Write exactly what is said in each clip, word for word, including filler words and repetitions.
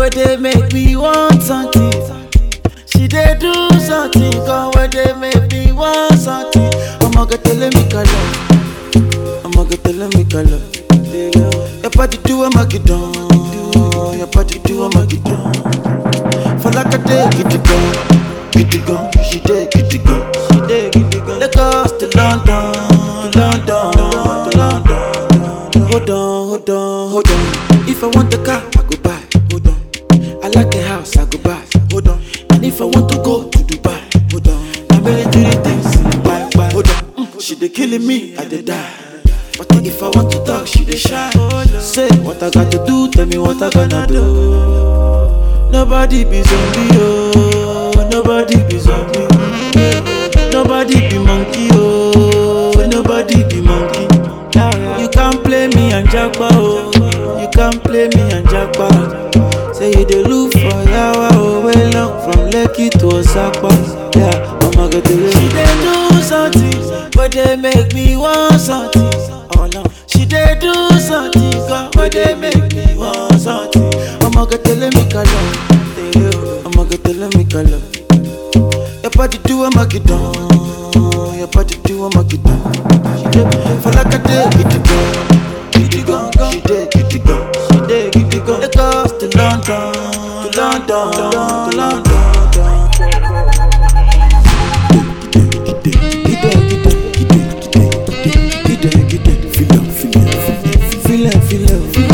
where they make me want something. She dey do something, come where they make me want something. I'ma go tell me color, I'ma go tell me color. Your body do I'ma get down, your body do I'ma get down. For like a day, get it gone, get it gone. She dey get it gone, she dey get it gone. Lagos to London, London, to London. Hold on, hold on, hold on. If I want the car, I go buy. Hold on. I like the house, I go buy. Hold on. And if I want to go to Dubai, hold on. I'm ready to do things. Bye, bye. Hold on. Mm. She dey killing me, I dey die. But if I want to talk, she dey shy. Say what I got to do, tell me what I gonna do. Nobody be zombie, oh. Nobody be zombie. Nobody be monkey, oh. Nobody be monkey. You can't play me and jackpot, oh. You can't play me and jackpot. Say you dey look for yawa, oh. Way long from Lekki to Osaka. Yeah, I'ma get to it. She dey do something, but they make me want something. Oh no, she dey do something, God, but they make me want something. I'ma get to me color, I'ma get to me color. Your body do I'ma get down, your body do I'ma get down. For like a day, get it gone, get it gone. She dey get it gone, she dey get it gone. Lagos to London, to London, to London. Feel it, feel it, feel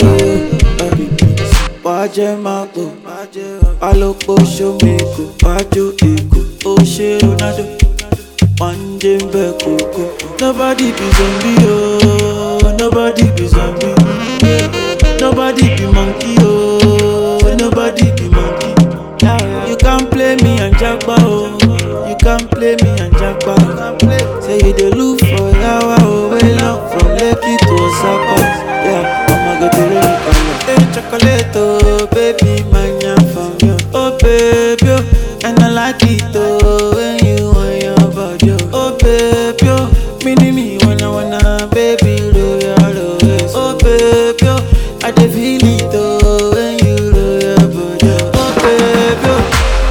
it. Wájẹ́ máa pò, alópo ṣómekò, wájú èkó, ó ṣe Ronaldo. One day back, Coco. Nobody be zombie, oh. Nobody be zombie. Nobody be monkey, oh. Nobody be monkey. You can't play me and jackpot, oh. You can't play me and jackpot. Say you dey look for yawa, oh. Way long from Lekki to Osaka. Yeah, I'ma go to Lekki. Hey, chocolate, oh, baby, man, yeah, from you. Oh, baby, oh, and I like it, oh. When you want your body, oh, baby, oh, mini me, wanna, wanna, baby, roll your waist. Oh, baby, oh, I dey feel it, oh. When you roll your body, oh, baby, oh.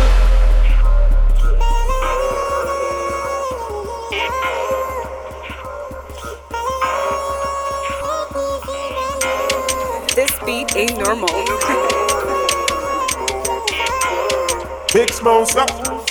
This beat ain't normal. Big Smoke,